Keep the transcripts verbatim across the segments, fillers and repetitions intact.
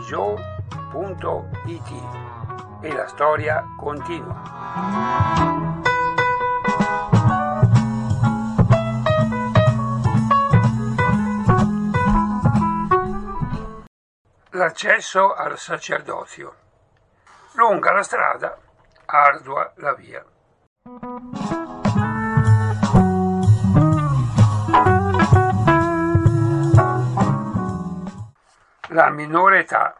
joe punto it e la storia continua. L'accesso al sacerdozio. Lunga la strada, ardua la via. La minore età.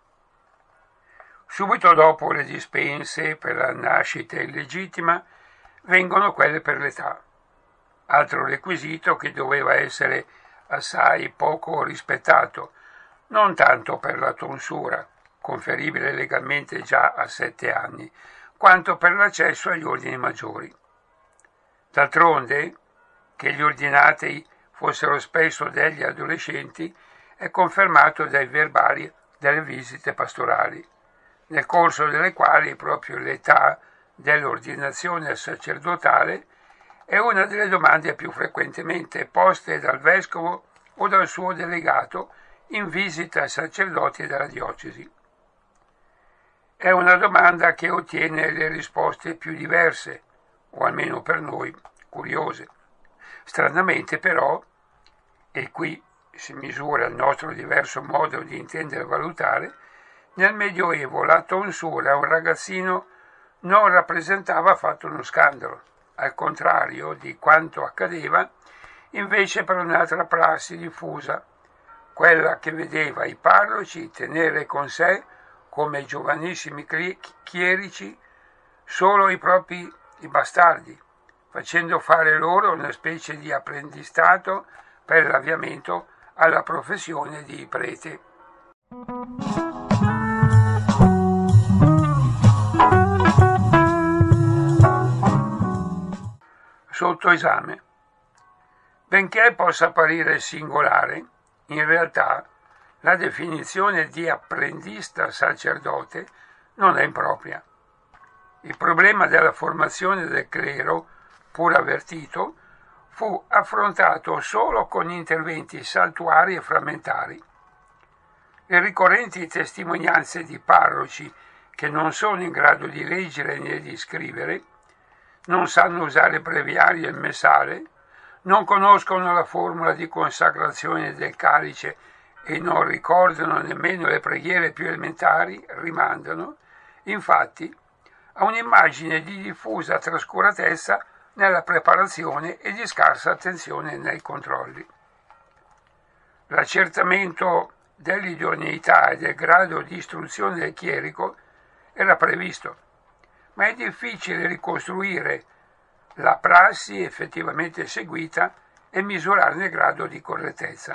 Subito dopo le dispense per la nascita illegittima vengono quelle per l'età, altro requisito che doveva essere assai poco rispettato, non tanto per la tonsura, conferibile legalmente già a sette anni, quanto per l'accesso agli ordini maggiori. D'altronde, che gli ordinati fossero spesso degli adolescenti è confermato dai verbali delle visite pastorali, nel corso delle quali proprio l'età dell'ordinazione sacerdotale è una delle domande più frequentemente poste dal vescovo o dal suo delegato in visita ai sacerdoti della diocesi. È una domanda che ottiene le risposte più diverse, o almeno per noi curiose. Stranamente però, e qui si misura il nostro diverso modo di intendere e valutare, nel Medioevo la tonsura a un ragazzino non rappresentava affatto uno scandalo, al contrario di quanto accadeva invece per un'altra prassi diffusa, quella che vedeva i parroci tenere con sé come giovanissimi chierici solo i propri i bastardi, facendo fare loro una specie di apprendistato per l'avviamento alla professione di prete. Sotto esame. Benché possa apparire singolare, in realtà la definizione di apprendista sacerdote non è impropria. Il problema della formazione del clero, pur avvertito, fu affrontato solo con interventi saltuari e frammentari. Le ricorrenti testimonianze di parroci che non sono in grado di leggere né di scrivere, non sanno usare il breviario e il messale, non conoscono la formula di consacrazione del calice e non ricordano nemmeno le preghiere più elementari, rimandano, infatti, a un'immagine di diffusa trascuratezza nella preparazione e di scarsa attenzione nei controlli. L'accertamento dell'idoneità e del grado di istruzione del chierico era previsto, ma è difficile ricostruire la prassi effettivamente seguita e misurarne il grado di correttezza.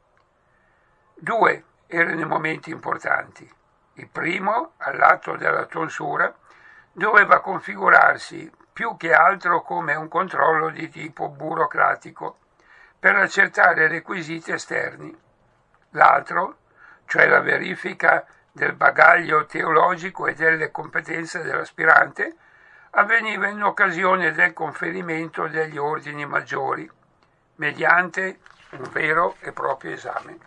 Due erano i momenti importanti. Il primo, all'atto della tonsura, doveva configurarsi più che altro come un controllo di tipo burocratico per accertare i requisiti esterni. L'altro, cioè la verifica del bagaglio teologico e delle competenze dell'aspirante, avveniva in occasione del conferimento degli ordini maggiori, mediante un vero e proprio esame.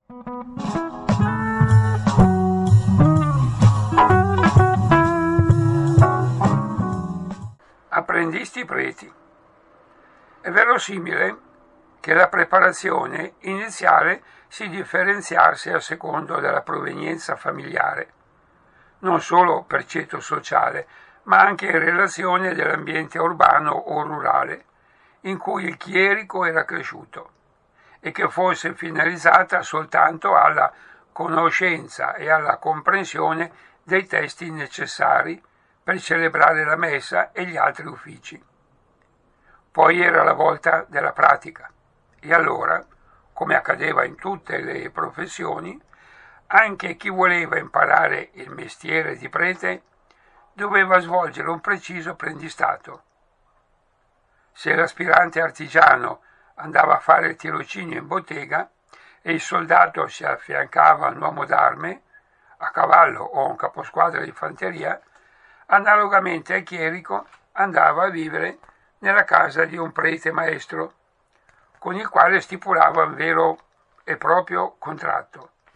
Apprendisti preti. È verosimile che la preparazione iniziale si differenziasse a secondo della provenienza familiare, non solo per ceto sociale, ma anche in relazione dell'ambiente urbano o rurale, in cui il chierico era cresciuto, e che fosse finalizzata soltanto alla conoscenza e alla comprensione dei testi necessari per celebrare la messa e gli altri uffici. Poi era la volta della pratica, e allora, come accadeva in tutte le professioni, anche chi voleva imparare il mestiere di prete doveva svolgere un preciso apprendistato. Se l'aspirante artigiano andava a fare il tirocinio in bottega e il soldato si affiancava a un uomo d'arme, a cavallo o a un caposquadra di fanteria, analogamente al chierico andava a vivere nella casa di un prete maestro, con il quale stipulava un vero e proprio contratto,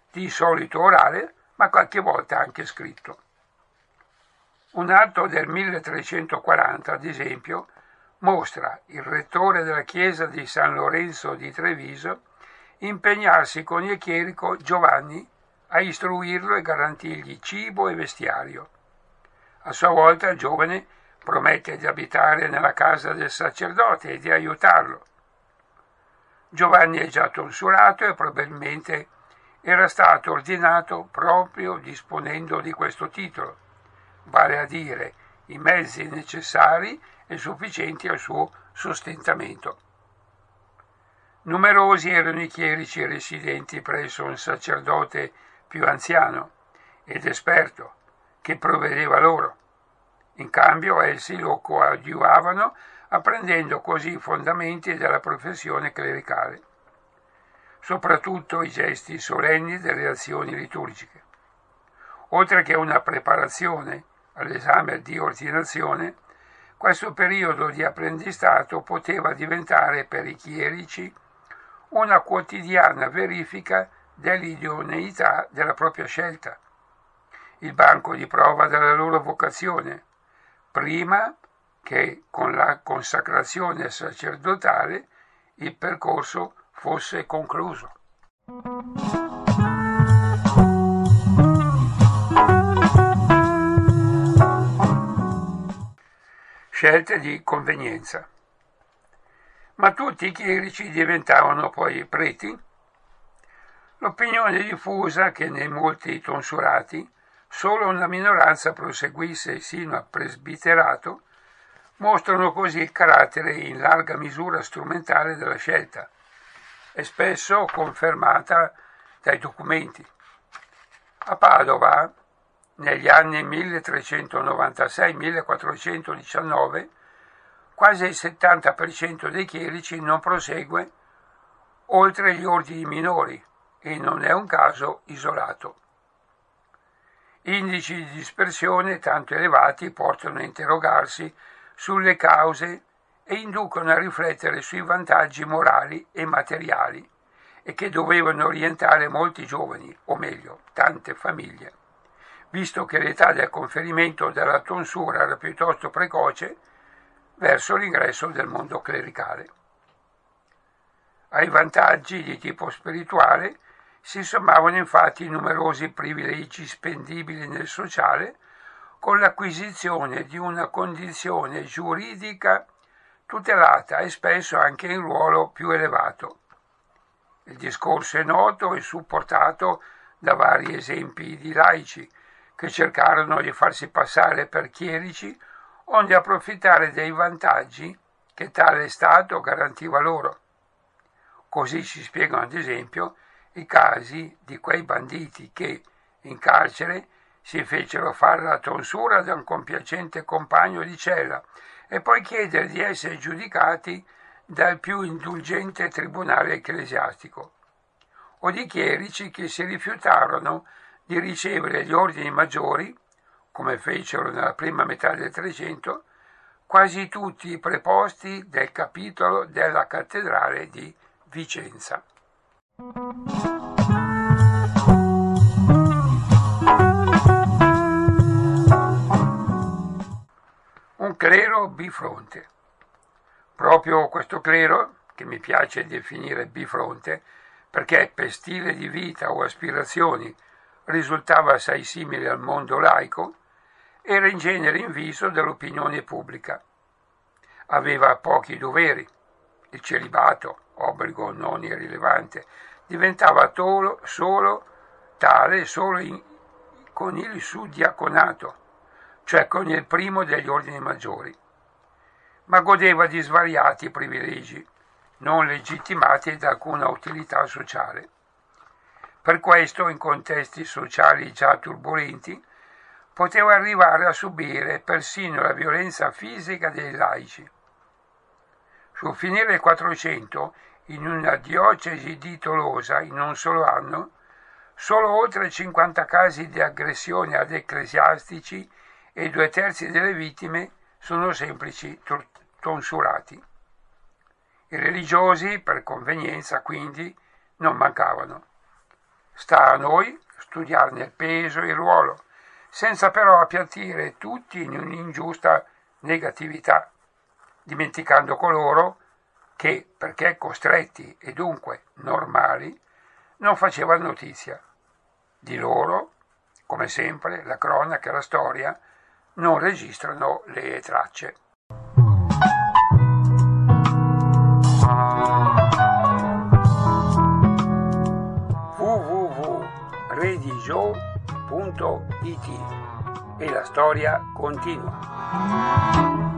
di solito orale, ma qualche volta anche scritto. Un atto del milletrecentoquaranta, ad esempio, mostra il rettore della chiesa di San Lorenzo di Treviso impegnarsi con il chierico Giovanni a istruirlo e garantirgli cibo e vestiario. A sua volta il giovane promette di abitare nella casa del sacerdote e di aiutarlo. Giovanni è già tonsurato e probabilmente era stato ordinato proprio disponendo di questo titolo, vale a dire i mezzi necessari e sufficienti al suo sostentamento. Numerosi erano i chierici residenti presso un sacerdote più anziano ed esperto che provvedeva loro. In cambio essi lo coadiuvavano apprendendo così i fondamenti della professione clericale, soprattutto i gesti solenni delle azioni liturgiche. Oltre che una preparazione all'esame di ordinazione, questo periodo di apprendistato poteva diventare per i chierici una quotidiana verifica dell'idoneità della propria scelta, il banco di prova della loro vocazione, prima che con la consacrazione sacerdotale il percorso fosse concluso. Scelte di convenienza. Ma tutti i chierici diventavano poi preti? L'opinione diffusa che nei molti tonsurati solo una minoranza proseguisse sino al presbiterato mostrano così il carattere in larga misura strumentale della scelta e spesso confermata dai documenti. A Padova, negli anni milletrecentonovantasei millequattrocentodiciannove, quasi il settanta per cento dei chierici non prosegue oltre gli ordini minori e non è un caso isolato. Indici di dispersione tanto elevati portano a interrogarsi sulle cause e inducono a riflettere sui vantaggi morali e materiali e che dovevano orientare molti giovani, o meglio, tante famiglie, visto che l'età del conferimento della tonsura era piuttosto precoce, verso l'ingresso del mondo clericale. Ai vantaggi di tipo spirituale si sommavano infatti numerosi privilegi spendibili nel sociale con l'acquisizione di una condizione giuridica tutelata e spesso anche in ruolo più elevato. Il discorso è noto e supportato da vari esempi di laici che cercarono di farsi passare per chierici onde approfittare dei vantaggi che tale stato garantiva loro. Così si spiegano ad esempio i casi di quei banditi che, in carcere, si fecero fare la tonsura da un compiacente compagno di cella e poi chiedere di essere giudicati dal più indulgente tribunale ecclesiastico, o di chierici che si rifiutarono di ricevere gli ordini maggiori, come fecero nella prima metà del Trecento, quasi tutti i preposti del capitolo della cattedrale di Vicenza. Un clero bifronte. Proprio questo clero, che mi piace definire bifronte, perché per stile di vita o aspirazioni risultava assai simile al mondo laico, era in genere inviso dall'opinione pubblica. Aveva pochi doveri. Il celibato, obbligo non irrilevante, diventava tolo, solo tale solo in, con il suddiaconato, cioè con il primo degli ordini maggiori, ma godeva di svariati privilegi, non legittimati da alcuna utilità sociale. Per questo, in contesti sociali già turbolenti, poteva arrivare a subire persino la violenza fisica dei laici. Sul finire del Quattrocento, in una diocesi di Tolosa, in un solo anno, solo oltre cinquanta casi di aggressione ad ecclesiastici e due terzi delle vittime sono semplici tonsurati. I religiosi, per convenienza, quindi, non mancavano. Sta a noi studiarne il peso e il ruolo, senza però appiattire tutti in un'ingiusta negatività, dimenticando coloro che, perché costretti e dunque normali, non facevano notizia. Di loro, come sempre, la cronaca e la storia non registrano le tracce. w w w punto redigio punto it e la storia continua.